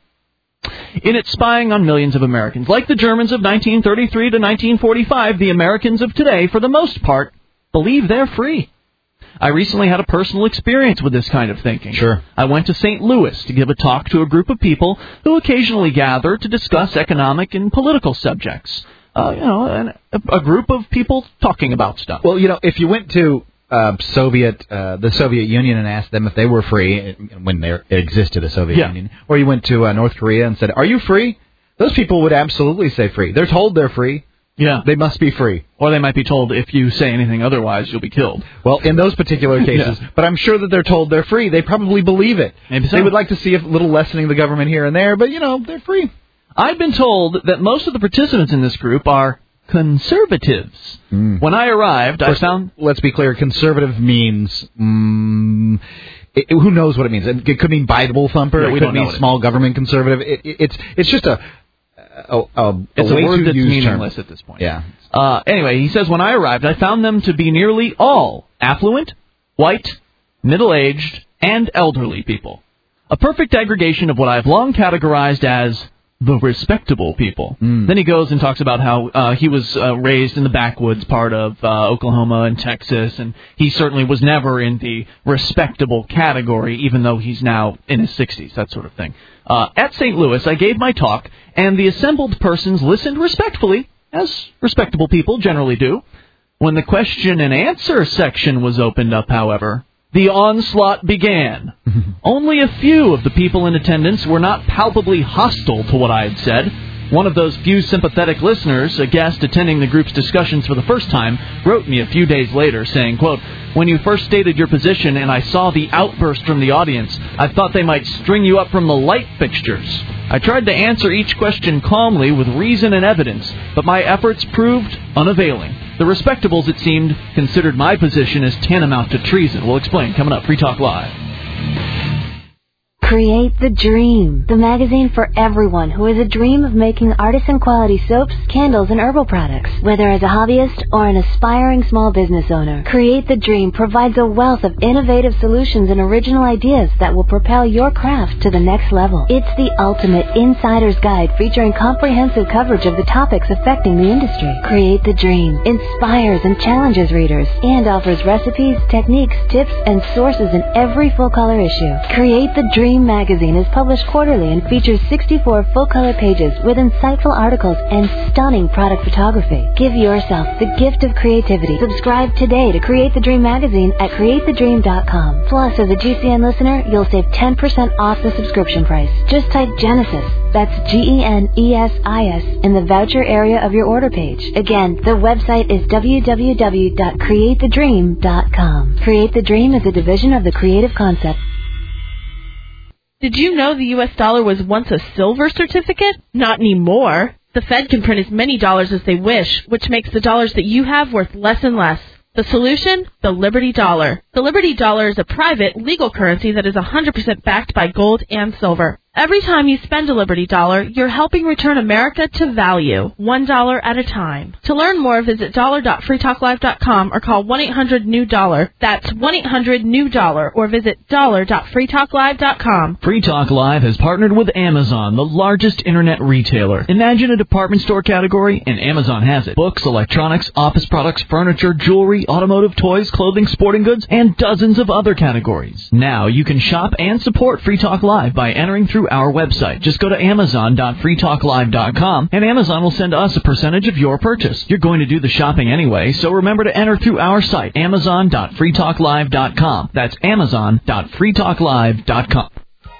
In its spying on millions of Americans. Like the Germans of nineteen thirty-three to nineteen forty-five, the Americans of today, for the most part, believe they're free. I recently had a personal experience with this kind of thinking. Sure. I went to Saint Louis to give a talk to a group of people who occasionally gather to discuss economic and political subjects. Uh, you know, an, a, a group of people talking about stuff. Well, you know, if you went to uh, Soviet, uh, the Soviet Union and asked them if they were free when there existed a Soviet Yeah. Union, or you went to uh, North Korea and said, "Are you free?" Those people would absolutely say free. They're told they're free. Yeah. They must be free. Or they might be told if you say anything otherwise, you'll be killed. Well, in those particular cases, Yeah. but I'm sure that they're told they're free. They probably believe it. Maybe so. They would like to see a little lessening the government here and there, but, you know, they're free. I've been told that most of the participants in this group are conservatives. Mm. When I arrived, I First, found... Let's be clear. Conservative means... Mm, it, it- who knows what it means? It, it could mean Bible thumper. Yeah, we it could don't know mean what it small government conservative. It, it, it's it's just a... a, a It's a, way word to that's use meaningless term. at this point. Yeah. Uh, anyway, he says, when I arrived, I found them to be nearly all affluent, white, middle-aged, and elderly people. A perfect aggregation of what I've long categorized as the respectable people. Mm. Then he goes and talks about how uh, he was uh, raised in the backwoods part of uh, Oklahoma and Texas, and he certainly was never in the respectable category, even though he's now in his sixties, that sort of thing. Uh, at Saint Louis, I gave my talk, and the assembled persons listened respectfully, as respectable people generally do. When the question and answer section was opened up, however, the onslaught began. Only a few of the people in attendance were not palpably hostile to what I had said. One of those few sympathetic listeners, a guest attending the group's discussions for the first time, wrote me a few days later saying, quote, when you first stated your position and I saw the outburst from the audience, I thought they might string you up from the light fixtures. I tried to answer each question calmly with reason and evidence, but my efforts proved unavailing. The respectables, it seemed, considered my position as tantamount to treason. We'll explain coming up. Free Talk Live. Create the Dream, the magazine for everyone who has a dream of making artisan-quality soaps, candles, and herbal products. Whether as a hobbyist or an aspiring small business owner, Create the Dream provides a wealth of innovative solutions and original ideas that will propel your craft to the next level. It's the ultimate insider's guide featuring comprehensive coverage of the topics affecting the industry. Create the Dream inspires and challenges readers and offers recipes, techniques, tips, and sources in every full-color issue. Create the Dream magazine is published quarterly and features sixty-four full-color pages with insightful articles and stunning product photography. Give yourself the gift of creativity. Subscribe today to Create the Dream magazine at create the dream dot com. Plus, as a G C N listener, you'll save ten percent off the subscription price. Just type Genesis, that's G E N E S I S, in the voucher area of your order page. Again, the website is w w w dot create the dream dot com. Create the Dream is a division of the Creative Concept. Did you know the U S dollar was once a silver certificate? Not anymore. The Fed can print as many dollars as they wish, which makes the dollars that you have worth less and less. The solution? The Liberty Dollar. The Liberty Dollar is a private, legal currency that is one hundred percent backed by gold and silver. Every time you spend a Liberty Dollar, you're helping return America to value, one dollar at a time. To learn more, visit dollar dot free talk live dot com or call one eight hundred new dollar. That's one eight hundred new dollar, or visit dollar dot free talk live dot com. Free Talk Live has partnered with Amazon, the largest internet retailer. Imagine a department store category, and Amazon has it. Books, electronics, office products, furniture, jewelry, automotive, toys, clothing, sporting goods, and dozens of other categories. Now you can shop and support Free Talk Live by entering through our website. Just go to amazon dot free talk live dot com, and Amazon will send us a percentage of your purchase. You're going to do the shopping anyway, so remember to enter through our site, amazon dot free talk live dot com. That's amazon dot free talk live dot com.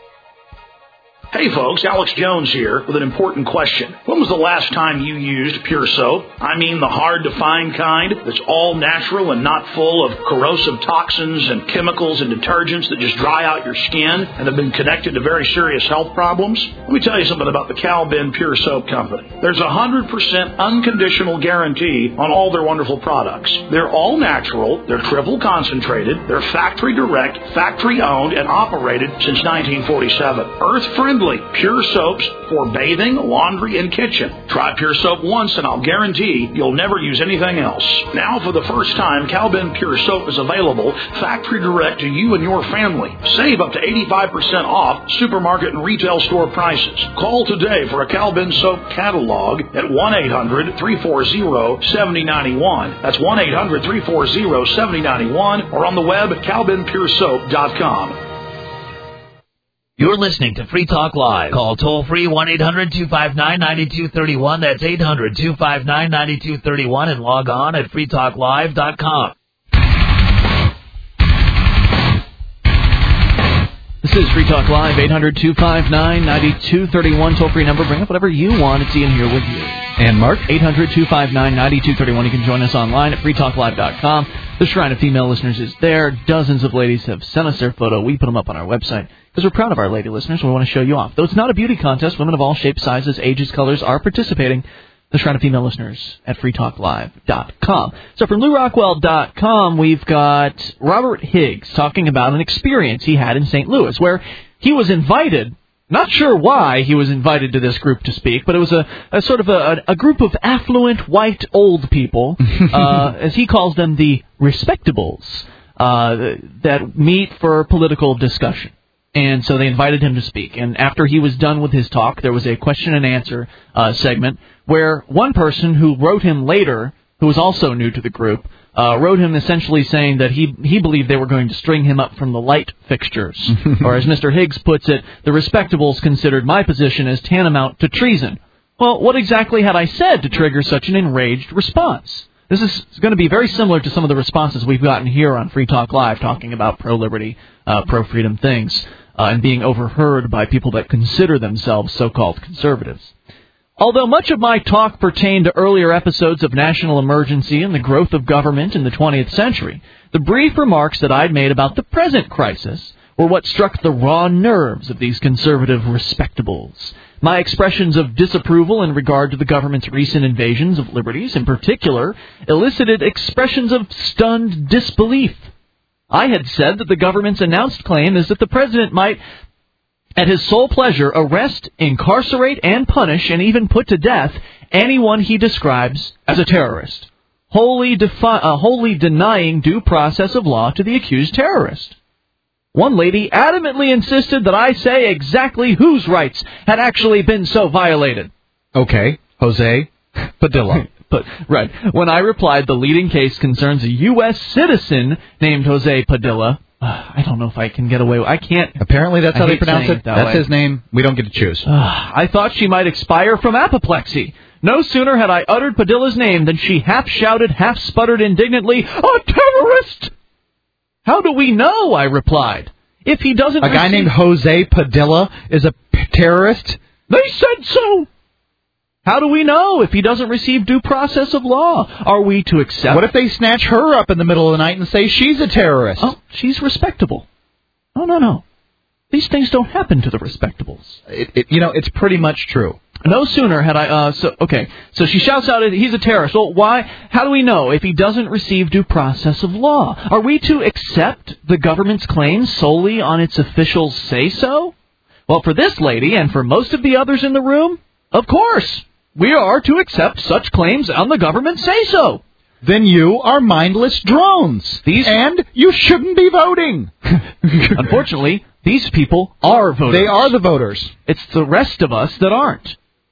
Hey folks, Alex Jones here with an important question. When was the last time you used Pure Soap? I mean the hard-to-find kind that's all natural and not full of corrosive toxins and chemicals and detergents that just dry out your skin and have been connected to very serious health problems. Let me tell you something about the Cal-Ben Pure Soap Company. There's a one hundred percent unconditional guarantee on all their wonderful products. They're all natural, they're triple concentrated, they're factory direct, factory owned, and operated since nineteen forty-seven. Earth-friendly. Pure soaps for bathing, laundry, and kitchen. Try Pure Soap once and I'll guarantee you'll never use anything else. Now, for the first time, Cal-Ben Pure Soap is available factory direct to you and your family. Save up to eighty-five percent off supermarket and retail store prices. Call today for a Cal-Ben Soap catalog at one eight hundred three four zero seven zero nine one. That's one eight hundred three four zero seven zero nine one, or on the web cal ben pure soap dot com. You're listening to Free Talk Live. Call toll-free one eight hundred two five nine nine two three one. That's eight hundred two five nine nine two three one, and log on at free talk live dot com. This is Free Talk Live, eight hundred two five nine nine two three one, toll-free number. Bring up whatever you want. It's Ian here with you. And Mark, eight hundred two five nine nine two three one. You can join us online at free talk live dot com. The Shrine of Female Listeners is there. Dozens of ladies have sent us their photo. We put them up on our website because we're proud of our lady listeners. We want to show you off. Though it's not a beauty contest, women of all shapes, sizes, ages, colors are participating. The Shrine of Female Listeners at free talk live dot com. So from lou rockwell dot com, we've got Robert Higgs talking about an experience he had in Saint Louis where he was invited. Not sure why he was invited to this group to speak, but it was a, a sort of a, a group of affluent white old people, uh, as he calls them, the respectables, uh, that meet for political discussion. And so they invited him to speak. And after he was done with his talk, there was a question and answer uh, segment where one person who wrote him later, who was also new to the group, Uh, wrote him essentially saying that he he believed they were going to string him up from the light fixtures. Or as Mister Higgs puts it, the respectables considered my position as tantamount to treason. Well, what exactly had I said to trigger such an enraged response? This is going to be very similar to some of the responses we've gotten here on Free Talk Live talking about pro-liberty, uh, pro-freedom things, uh, and being overheard by people that consider themselves so-called conservatives. Although much of my talk pertained to earlier episodes of national emergency and the growth of government in the twentieth century, the brief remarks that I'd made about the present crisis were what struck the raw nerves of these conservative respectables. My expressions of disapproval in regard to the government's recent invasions of liberties, in particular, elicited expressions of stunned disbelief. I had said that the government's announced claim is that the president might at his sole pleasure, arrest, incarcerate, and punish, and even put to death anyone he describes as a terrorist, wholly, defi- uh, wholly denying due process of law to the accused terrorist. One lady adamantly insisted that I say exactly whose rights had actually been so violated. Okay, Jose Padilla. But, right. When I replied the leading case concerns a U S citizen named Jose Padilla, uh, I don't know if I can get away with I can't. Apparently that's I how they hate pronounce saying it. that That's way. his name. We don't get to choose. Uh, I thought she might expire from apoplexy. No sooner had I uttered Padilla's name than she half-shouted, half-sputtered indignantly, "A terrorist!" "How do we know?" I replied. "If he doesn't A guy receive- named Jose Padilla is a p- terrorist? They said so." "How do we know if he doesn't receive due process of law? Are we to accept..." What if they snatch her up in the middle of the night and say she's a terrorist? Oh, she's respectable. No, no, no. These things don't happen to the respectables. It, it, you know, it's pretty much true. No sooner had I, uh, so, okay, so she shouts out, he's a terrorist. Well, why, how do we know if he doesn't receive due process of law? Are we to accept the government's claims solely on its officials' say-so? Well, for this lady, and for most of the others in the room, of course, we are to accept such claims on the government's say-so. Then you are mindless drones. These, and you shouldn't be voting. Unfortunately, these people are voters. They are the voters. It's the rest of us that aren't.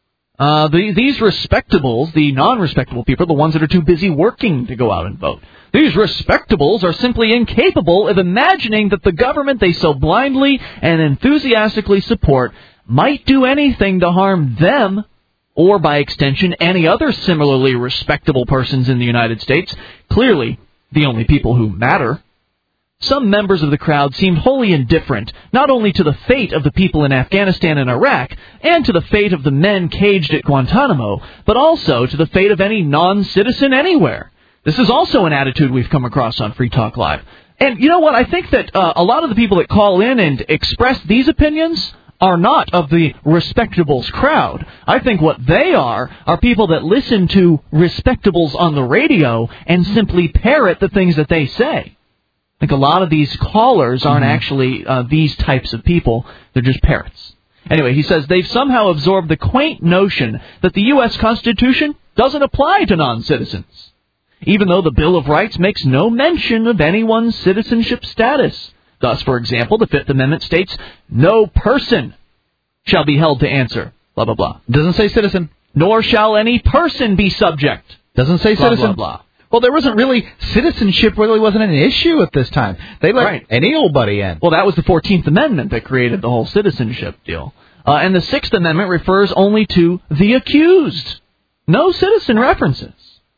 Uh, the, these respectables, the non-respectable people, are the ones that are too busy working to go out and vote. These respectables are simply incapable of imagining that the government they so blindly and enthusiastically support might do anything to harm them, or by extension any other similarly respectable persons in the United States, clearly the only people who matter. Some members of the crowd seemed wholly indifferent, not only to the fate of the people in Afghanistan and Iraq, and to the fate of the men caged at Guantanamo, but also to the fate of any non-citizen anywhere. This is also an attitude we've come across on Free Talk Live. And you know what? I think that uh, a lot of the people that call in and express these opinions are not of the respectables crowd. I think what they are are people that listen to respectables on the radio and simply parrot the things that they say. I think a lot of these callers aren't mm-hmm. actually uh, these types of people. They're just parrots. Anyway, he says they've somehow absorbed the quaint notion that the U S Constitution doesn't apply to non-citizens, even though the Bill of Rights makes no mention of anyone's citizenship status. Thus, for example, the Fifth Amendment states, no person shall be held to answer, blah, blah, blah. Doesn't say citizen. Nor shall any person be subject. Doesn't say blah, citizen. Blah, blah. Well, there wasn't really, citizenship really wasn't an issue at this time. They let right. any old buddy in. Well, that was the fourteenth Amendment that created the whole citizenship deal. Uh, and the Sixth Amendment refers only to the accused. No citizen references.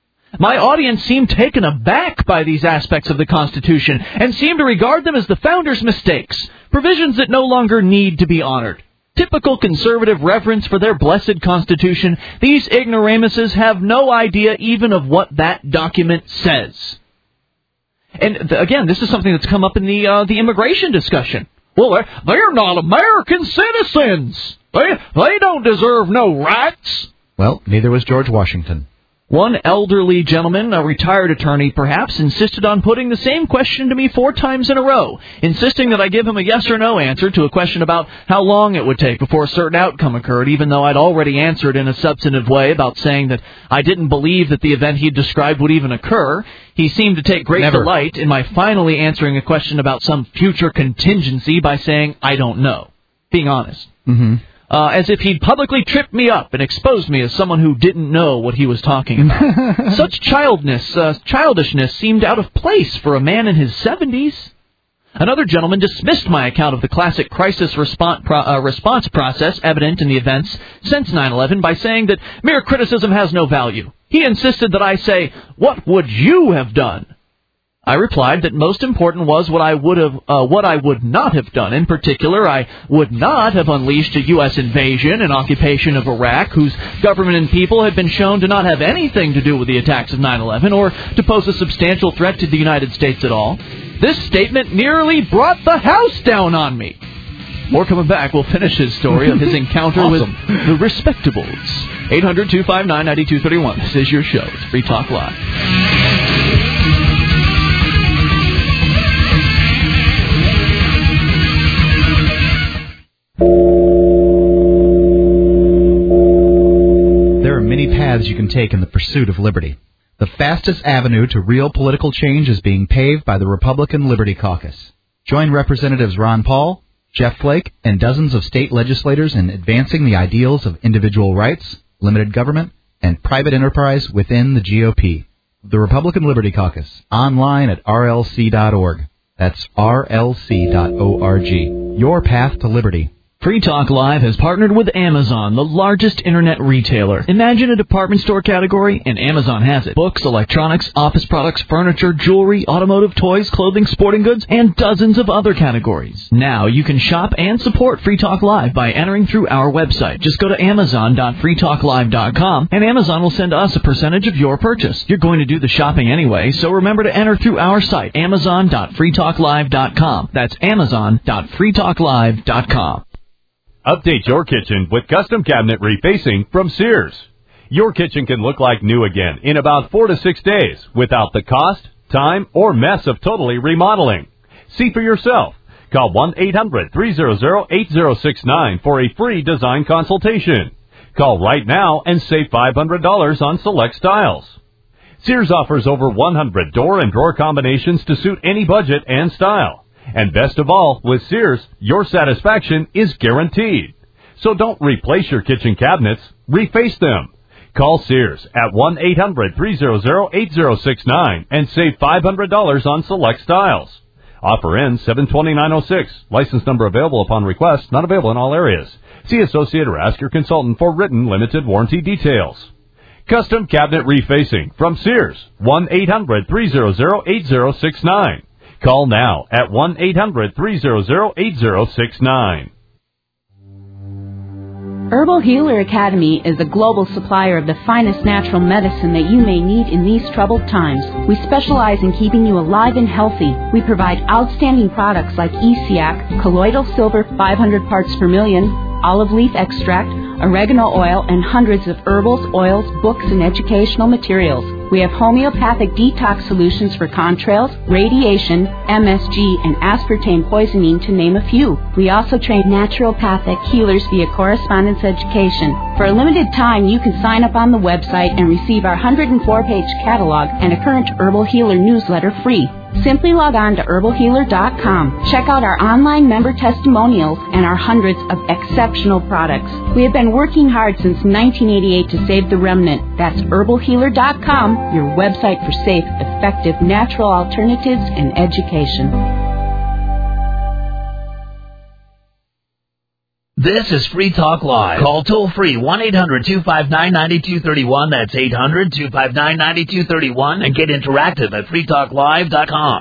My audience seemed taken aback by these aspects of the Constitution and seemed to regard them as the founders' mistakes, provisions that no longer need to be honored. Typical conservative reverence for their blessed Constitution, these ignoramuses have no idea even of what that document says. And th- again, this is something that's come up in the uh, the immigration discussion. Well, they're, they're not American citizens. They, they don't deserve no rights. Well, neither was George Washington. One elderly gentleman, a retired attorney perhaps, insisted on putting the same question to me four times in a row, insisting that I give him a yes or no answer to a question about how long it would take before a certain outcome occurred, even though I'd already answered in a substantive way about saying that I didn't believe that the event he'd described would even occur. He seemed to take great Never. delight in my finally answering a question about some future contingency by saying, I don't know. Being honest. Mm-hmm. Uh, as if he'd publicly tripped me up and exposed me as someone who didn't know what he was talking about. Such childness, uh, childishness seemed out of place for a man in his seventies. Another gentleman dismissed my account of the classic crisis response, pro- uh, response process evident in the events since nine eleven by saying that mere criticism has no value. He insisted that I say, what would you have done? I replied that most important was what I would have, uh, what I would not have done. In particular, I would not have unleashed a U S invasion and occupation of Iraq, whose government and people had been shown to not have anything to do with the attacks of nine eleven or to pose a substantial threat to the United States at all. This statement nearly brought the house down on me. More coming back. We'll finish his story of his encounter Awesome. with the Respectables. eight hundred, two five nine, nine two three one. This is your show. It's Free Talk Live. You paths you can take in the pursuit of liberty. The fastest avenue to real political change is being paved by the Republican Liberty Caucus. Join Representatives Ron Paul, Jeff Flake, and dozens of state legislators in advancing the ideals of individual rights, limited government, and private enterprise within the G O P. The Republican Liberty Caucus, online at R L C dot org. That's R L C dot org. Your path to liberty. Free Talk Live has partnered with Amazon, the largest internet retailer. Imagine a department store category, and Amazon has it. Books, electronics, office products, furniture, jewelry, automotive, toys, clothing, sporting goods, and dozens of other categories. Now you can shop and support Free Talk Live by entering through our website. Just go to amazon dot free talk live dot com, and Amazon will send us a percentage of your purchase. You're going to do the shopping anyway, so remember to enter through our site, amazon dot free talk live dot com. That's amazon dot free talk live dot com. Update your kitchen with custom cabinet refacing from Sears. Your kitchen can look like new again in about four to six days without the cost, time, or mess of totally remodeling. See for yourself. Call one eight hundred three hundred eight zero six nine for a free design consultation. Call right now and save five hundred dollars on select styles. Sears offers over one hundred door and drawer combinations to suit any budget and style. And best of all, with Sears, your satisfaction is guaranteed. So don't replace your kitchen cabinets, reface them. Call Sears at one eight hundred three hundred eight zero six nine and save five hundred dollars on select styles. Offer ends seven twenty-nine oh six. License number available upon request, not available in all areas. See associate or ask your consultant for written limited warranty details. Custom cabinet refacing from Sears, one eight hundred three hundred eight zero six nine. Call now at one eight hundred three hundred eight zero six nine. Herbal Healer Academy is a global supplier of the finest natural medicine that you may need in these troubled times. We specialize in keeping you alive and healthy. We provide outstanding products like E C A C, colloidal silver five hundred parts per million, olive leaf extract, oregano oil, and hundreds of herbals, oils, books, and educational materials. We have homeopathic detox solutions for contrails, radiation, M S G, and aspartame poisoning, to name a few. We also train naturopathic healers via correspondence education. For a limited time, you can sign up on the website and receive our one hundred four page catalog and a current Herbal Healer newsletter free. Simply log on to herbal healer dot com. Check out our online member testimonials and our hundreds of exceptional products. We have been working hard since nineteen eighty-eight to save the remnant. That's herbal healer dot com, your website for safe, effective, natural alternatives and education. This is Free Talk Live. Call toll-free one eight hundred two five nine nine two three one. That's eight hundred two five nine nine two three one. And get interactive at free talk live dot com.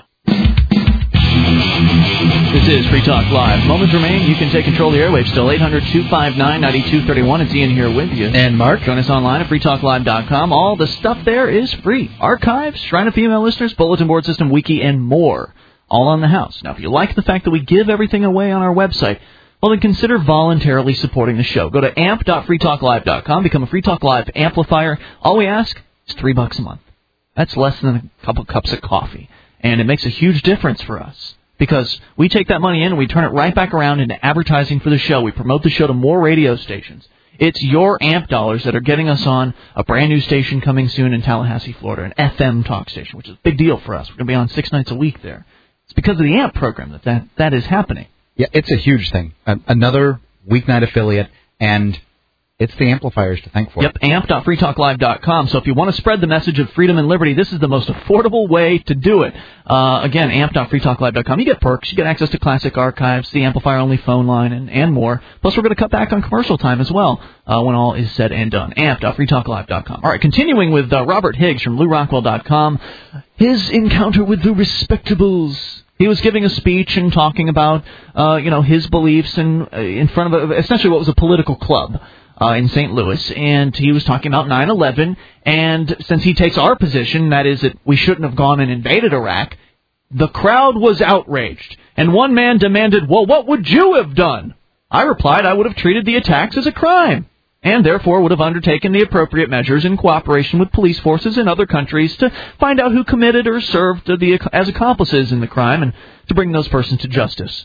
This is Free Talk Live. Moments remain. You can take control of the airwaves still. eight hundred two five nine nine two three one. It's Ian here with you. And Mark. Join us online at free talk live dot com. All the stuff there is free. Archives, Shrine of Female Listeners, Bulletin Board System, Wiki, and more. All on the house. Now, if you like the fact that we give everything away on our website, well, then consider voluntarily supporting the show. Go to amp dot free talk live dot com. Become a Free Talk Live amplifier. All we ask is three bucks a month. That's less than a couple cups of coffee. And it makes a huge difference for us, because we take that money in and we turn it right back around into advertising for the show. We promote the show to more radio stations. It's your AMP dollars that are getting us on a brand new station coming soon in Tallahassee, Florida, an F M talk station, which is a big deal for us. We're going to be on six nights a week there. It's because of the AMP program that that, that is happening. Yeah, it's a huge thing. Uh, another weeknight affiliate, and it's the amplifiers to thank for yep, it. Yep, amp dot free talk live dot com. So if you want to spread the message of freedom and liberty, this is the most affordable way to do it. Uh, again, amp dot free talk live dot com. You get perks. You get access to classic archives, the amplifier-only phone line, and, and more. Plus, we're going to cut back on commercial time as well uh, when all is said and done. amp dot free talk live dot com. All right, continuing with uh, Robert Higgs from lou rockwell dot com. His encounter with the Respectables. He was giving a speech and talking about, uh, you know, his beliefs in, uh, in front of a, essentially what was a political club uh, in Saint Louis. And he was talking about nine eleven. And since he takes our position, that is that we shouldn't have gone and invaded Iraq, the crowd was outraged. And one man demanded, well, what would you have done? I replied I would have treated the attacks as a crime, and therefore would have undertaken the appropriate measures in cooperation with police forces in other countries to find out who committed or served the, as accomplices in the crime and to bring those persons to justice.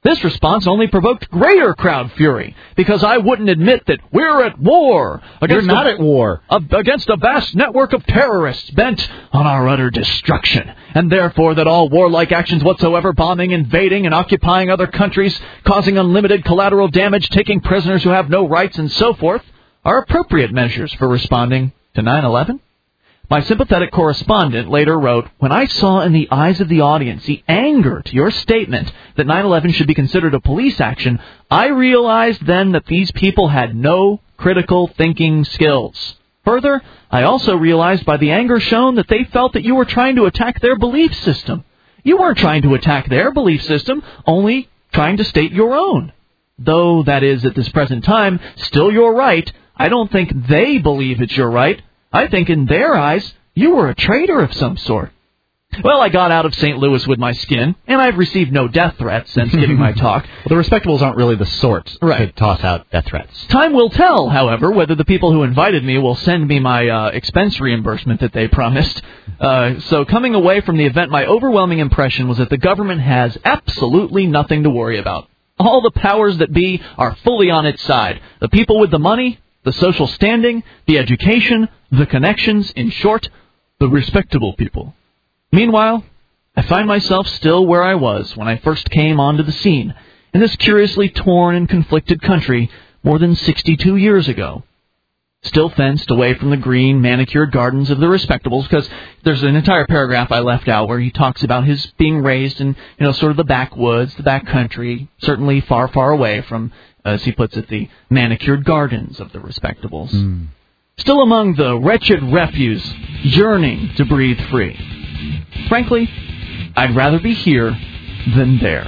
This response only provoked greater crowd fury, because I wouldn't admit that we're at war. Against We're not a, at war. A, against a vast network of terrorists bent on our utter destruction, and therefore that all warlike actions whatsoever, bombing, invading, and occupying other countries, causing unlimited collateral damage, taking prisoners who have no rights, and so forth, are appropriate measures for responding to nine eleven? My sympathetic correspondent later wrote, when I saw in the eyes of the audience the anger to your statement that nine eleven should be considered a police action, I realized then that these people had no critical thinking skills. Further, I also realized by the anger shown that they felt that you were trying to attack their belief system. You weren't trying to attack their belief system, only trying to state your own. Though that is, at this present time, still your right, I don't think they believe it's your right. I think in their eyes, you were a traitor of some sort. Well, I got out of Saint Louis with my skin, and I've received no death threats since giving my talk. Well, the Respectables aren't really the sort right. to toss out death threats. Time will tell, however, whether the people who invited me will send me my uh, expense reimbursement that they promised. Uh, so coming away from the event, my overwhelming impression was that the government has absolutely nothing to worry about. All the powers that be are fully on its side. The people with the money, the social standing, the education, the connections, in short, the respectable people. Meanwhile, I find myself still where I was when I first came onto the scene, in this curiously torn and conflicted country more than sixty-two years ago. Still fenced away from the green, manicured gardens of the Respectables, because there's an entire paragraph I left out where he talks about his being raised in, you know, sort of the backwoods, the back country, certainly far, far away from, as he puts it, the manicured gardens of the Respectables. Mm. Still among the wretched refuse, yearning to breathe free. Frankly, I'd rather be here than there.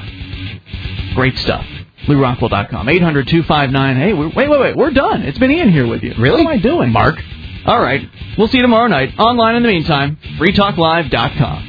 Great stuff. Lou Rockwell dot com. eight hundred two five nine. Hey, wait, wait, wait. We're done. It's been Ian here with you. Really? What am I doing, Mark? All right. We'll see you tomorrow night. Online in the meantime, free talk live dot com.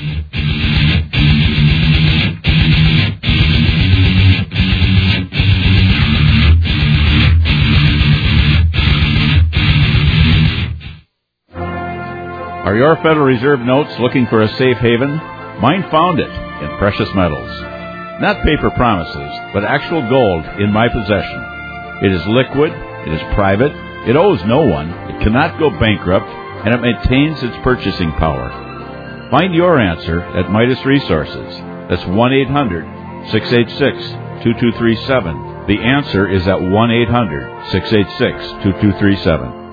Are your Federal Reserve notes looking for a safe haven? Mine found it in precious metals. Not paper promises, but actual gold in my possession. It is liquid, it is private, it owes no one, it cannot go bankrupt, and it maintains its purchasing power. Find your answer at Midas Resources. That's one eight hundred six eight six two two three seven. The answer is at one eight hundred six eight six two two three seven.